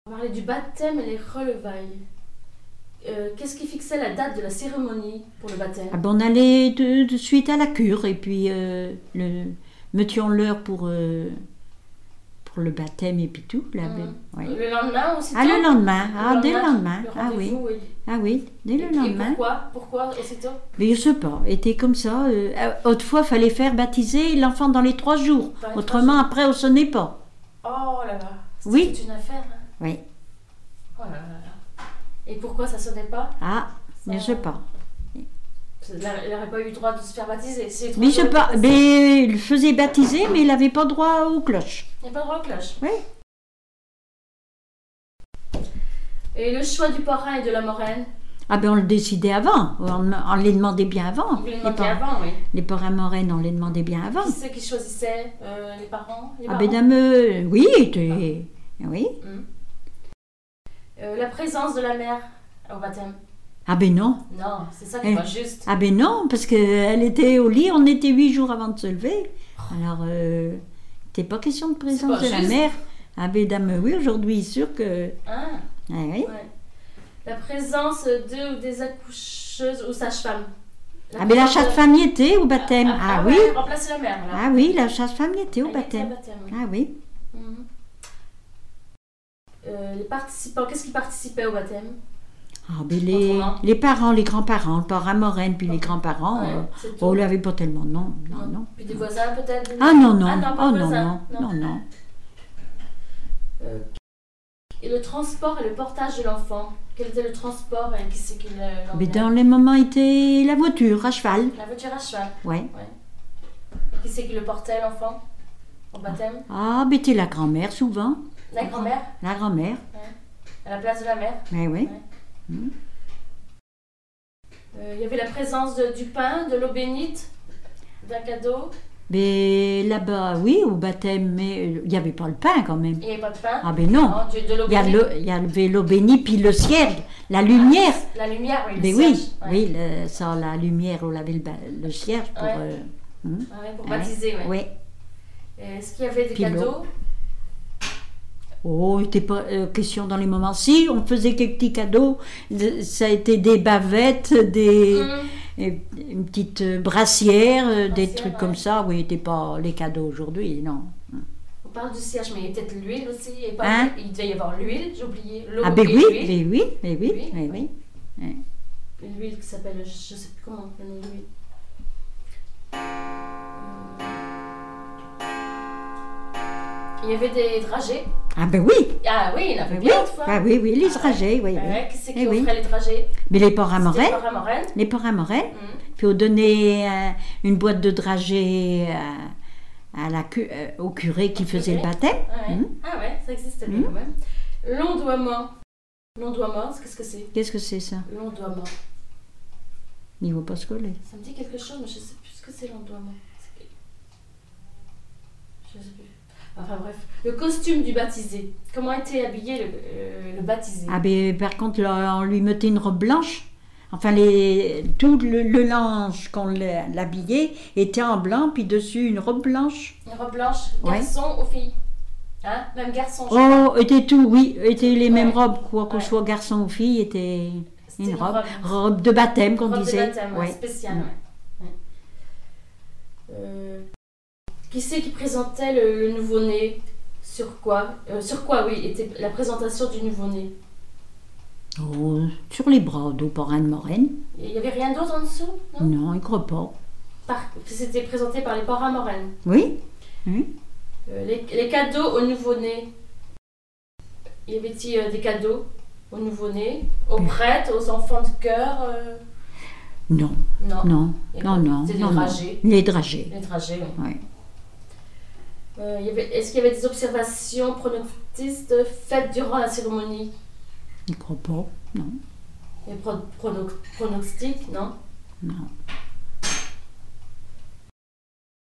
On va parler du baptême et les relevailles. Qu'est-ce qui fixait la date de la cérémonie pour le baptême? Ah ben on allait de suite à la cure et puis mettions l'heure pour le baptême et puis tout. Là, ouais. Le lendemain aussitôt? Ah, le lendemain. Dès le lendemain. Ah oui. Ah oui, dès le lendemain. Et pourquoi aussitôt? Mais je sais pas, était comme ça. Autrefois, il fallait faire baptiser l'enfant dans les 3 jours. Autrement, après, on ne sonnait pas. Oh là là, c'était oui. toute une affaire. Hein. Oui. Oh là là là. Et pourquoi ça ne sonnait pas? Ah, mais je sais pas. Il n'aurait pas eu le droit de se faire baptiser. Mais je sais pas. Mais il faisait baptiser, mais il n'avait pas droit aux cloches. Il n'y a pas droit aux cloches? Oui. Et le choix du parrain et de la marraine? Ah ben on le décidait avant. On les demandait bien avant. Vous les demandiez avant, oui. Les parrains marraines, on les demandait bien avant. Qui c'est qui choisissait? Les parents? Ben oui. Oui. La présence de la mère au baptême? Ah ben non. Non, c'est ça qui n'est pas juste. Ah ben non, parce qu'elle était au lit, on était 8 jours avant de se lever. Alors, il n'était pas question de présence de la mère. Ah ben dame, oui, aujourd'hui, sûr que... Ah oui. Ouais. La présence de ou des accoucheuses ou sages-femmes? Ben la sage-femme y était au baptême. Oui. Ouais, remplacer la mère, là. Ah oui, la sage-femme y était au baptême. Oui. Ah oui. Les participants, qu'est-ce qui participait au baptême? Ah ben les parents, les grands-parents, le parrain marraine, puis les grands-parents, on l'avait pas tellement, non. Puis des voisins peut-être? Ah non. Non. Et le transport et le portage de l'enfant? Quel était le transport et qui c'est qui l'emmenait? Mais dans les moments était la voiture à cheval. La voiture à cheval? Ouais. Et qui c'est qui le portait l'enfant au baptême? Ah ben t'es la grand-mère souvent. La grand-mère? La grand-mère. Ouais. À la place de la mère? Mais oui. Ouais. Il y avait la présence du pain, de l'eau bénite, d'un cadeau. Mais là-bas, oui, au baptême, mais il n'y avait pas le pain quand même. Il n'y avait pas de pain? Ah ben non. De l'eau bénite. Il y avait l'eau bénite, puis le cierge, la lumière. La lumière, oui. Mais oui, oui, ça, la lumière, on avait le cierge pour... pour baptiser, oui. Oui. Est-ce qu'il y avait des cadeaux? Oh, il n'était pas question dans les moments. Si, on faisait quelques petits cadeaux. Ça a été des bavettes, une petite brassière, des trucs comme ça. Oui, n'était pas les cadeaux aujourd'hui, non. On parle du cierge, mais il y a peut-être l'huile aussi. Il devait y avoir l'huile, j'ai oublié. L'eau ah ben et oui, l'huile. L'huile qui s'appelle, je ne sais plus comment le nom de l'huile. Il y avait des dragées. Ah ben oui. Ah oui, il y en avait bien autrefois. Ah oui, les dragées, oui. Qui c'est qui offrait les dragées? Mais les parrains marraines. Les parrains marraines. Puis on donnait une boîte de dragées au curé qui faisait le baptême. Ah ouais, ça existait bien quand même. L'ondoiement. L'ondoiement, qu'est-ce que c'est? Qu'est-ce que c'est ça? L'ondoiement. Il ne va pas se coller. Ça me dit quelque chose, mais je ne sais plus ce que c'est l'ondoiement. Je ne sais plus. Enfin bref, le costume du baptisé. Comment était habillé le baptisé? Ah ben par contre, là, on lui mettait une robe blanche. Enfin, tout le linge qu'on l'habillait était en blanc, puis dessus une robe blanche. Une robe blanche, garçon ou fille? Hein? Même garçon, était tout, oui. Étaient les mêmes robes, quoi qu'on soit garçon ou fille, était une robe de baptême, qu'on disait. Robe de baptême, spéciale. Qui c'est qui présentait le nouveau-né? Sur quoi, était la présentation du nouveau-né? Sur les bras de parrain de marraine. Il n'y avait rien d'autre en dessous? Non, il ne croit pas. C'était présenté par les parrains marraines? Oui. Les cadeaux au nouveau-né. Y avait-il des cadeaux au nouveau-né? Aux prêtres, aux enfants de cœur? Non. C'était les dragées. Les dragées. Les dragées, oui. Ouais. Est-ce qu'il y avait des observations pronostiques faites durant la cérémonie? Je ne crois pas, non. Et pronostiques, non? Non.